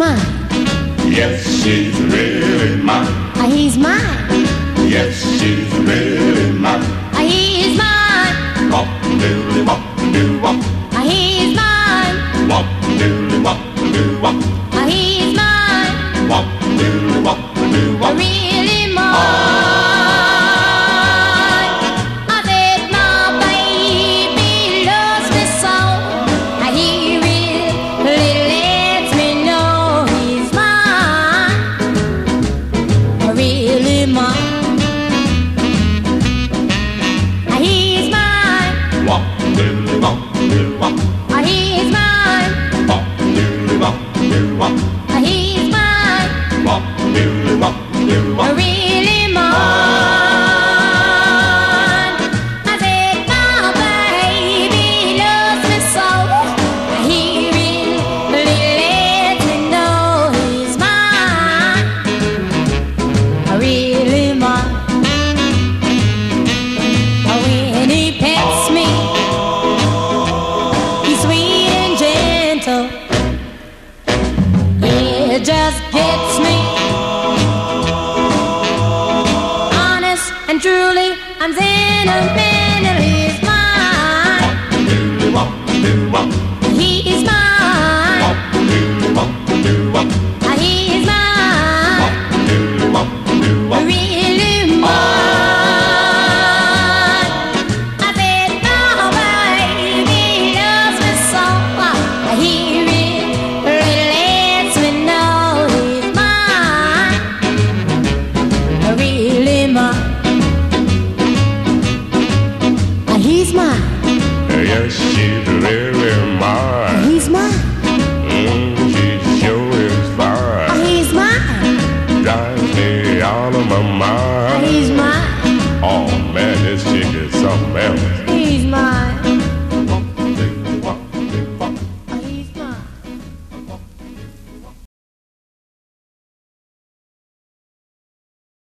mine. Yes, she's really mine. He's mine. Yes, she's really mine. He's mine. Wop doodly wop doo wop. He's mine. Wop doodly wop doo wop. He's mine. Wop doodly wop doo wop. Really mine. I said my baby loves me so. He really lets me know he's mine. Really mine. He's mine. Wop doodly wop doo wop. He's mine. Wop doodly wop doo wop. He's mine. Wop doodly wop doo wop. Really mine. I said my baby loves me so. He really lets me know he's mine. Really mine. When he pets me, he's sweet and gentle. It just gets me. Honest and truly, I'm sentimentally mine. Doodly wop doo wop. He's mine. Wop doodly wop doo wop. He's Wop mine. doodly wop doo wop. Really mine. I said my baby loves me so. He really lets me know he's mine. Really mine. He's mine. Yes, she's